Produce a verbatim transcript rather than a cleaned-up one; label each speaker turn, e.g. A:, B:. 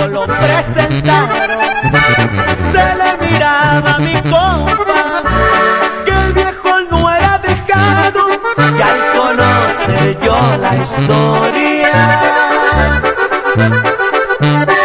A: cuando lo presentaron, se le miraba a mi compa que el viejo no era dejado, y al conocer yo la historia